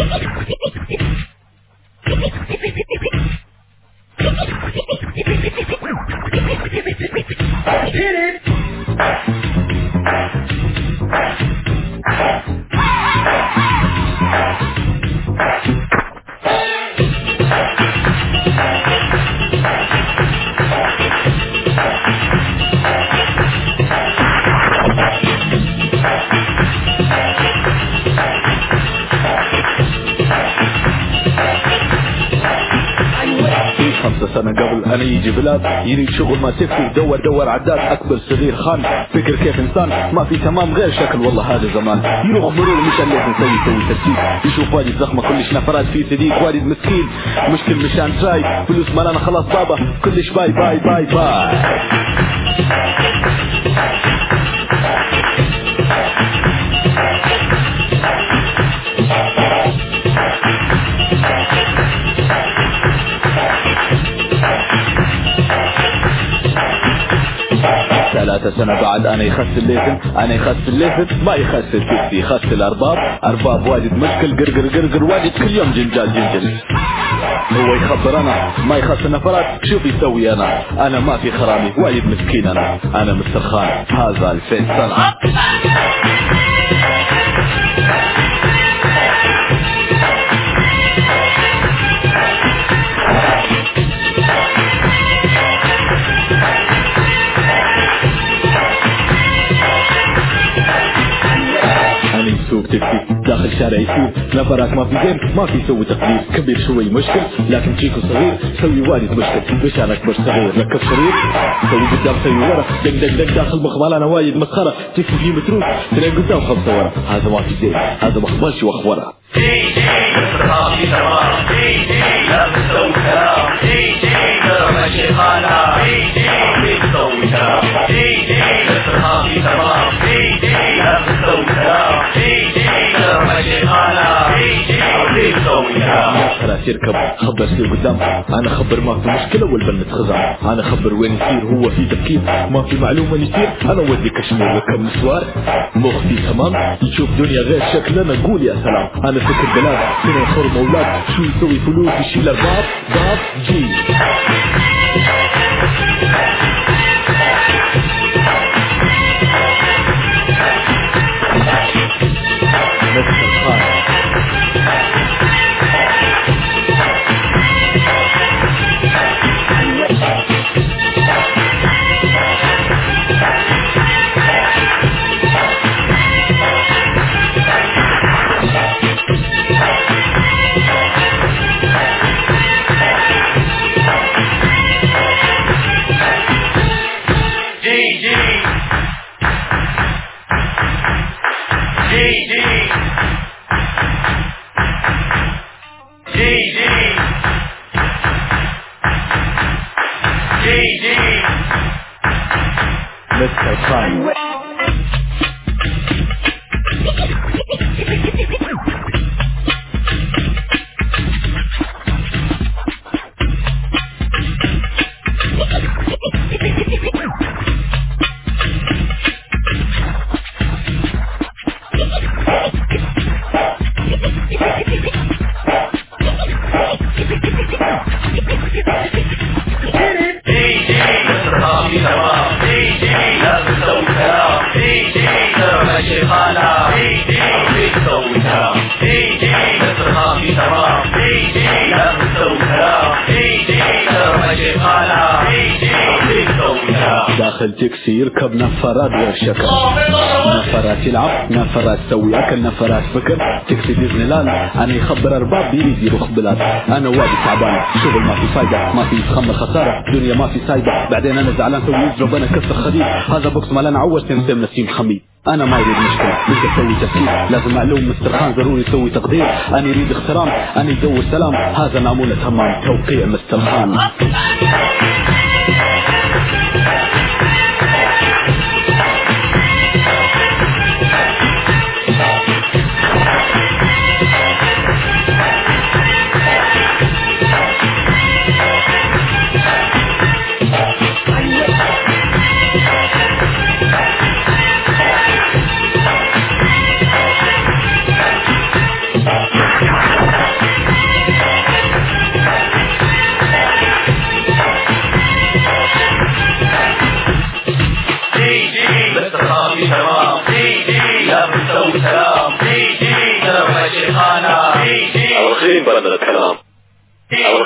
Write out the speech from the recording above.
سنة قبل أنا يجي بلاد يريد شغل ما تكفي دور عداد أكبر صغير خان فكر كيف إنسان ما في تمام غير شكل والله هذا زمان يروح مرور مش اللي نسوي ترتيب يشوف واجد زخمة كلش نفرات في صديق واجد مسكين مشكل مشان تراي فلوس مالنا خلاص بابا كلش باي باي باي باي 3 سنة بعد أنا يخس الليفن ما يخس الكسي يخس الأرباب واجد مشكل قرقر واجد كل يوم جنجال هو يخبر أنا ما يخس النفرات شوف يسوي أنا ما في خرامي واجد مسكين أنا مسترخان هذا 2000 سنة داخل شارع يسير نفرات ما في زين ما في سوي تقدير كبير شوي مشكل لكن تشيكو صغير سوي واجد مشكل مش انا اكبر صغير ركب شرير سوي قدام سوي ورا دق داخل مخبال انا وايد مسخره تكفي فيه متروس تلاقي قدام 5 ورا هذا ما في زين هذا مخبلش واخبره لا تسوي كلام ترى ماشي خاله تسوي كلام لا تسوي كلام خلاص يركب خبر سير قدام انا خبر ما في مشكله والبنت خزام انا خبر وين يصير هو في تفكير ما في معلومه يصير انا ودي كشمير وكم مسوار مخي تمام يشوف دنيا غير شكل انا اقول يا سلام انا فكر بلاد سنة خرم اولاد شو يسوي فلوس يشيل الباب جي Mr. Fun. داخل تكسي يركب نفرات غير شكل نفرات يلعب نفرات تسوي اكل نفرات فكر تكسي ديزني لاند انا يخبر ارباب بيريد يروح بلاد انا واجد تعبان شغل ما في فايده ما في يتخمر خساره دنيا ما في سايده بعدين انا زعلان سوي يضرب انا كسر خديد هذا بوكس مال انا عوج تنسم نسيم حميد انا ما يريد مشكله بدي اسوي تفكير لازم معلوم مسترخان ضروري يسوي تقدير انا يريد احترام انا يدور سلام هذا نامونه تمام توقيع مسترخان سلام درب الشيخانة الخير بدل الكلام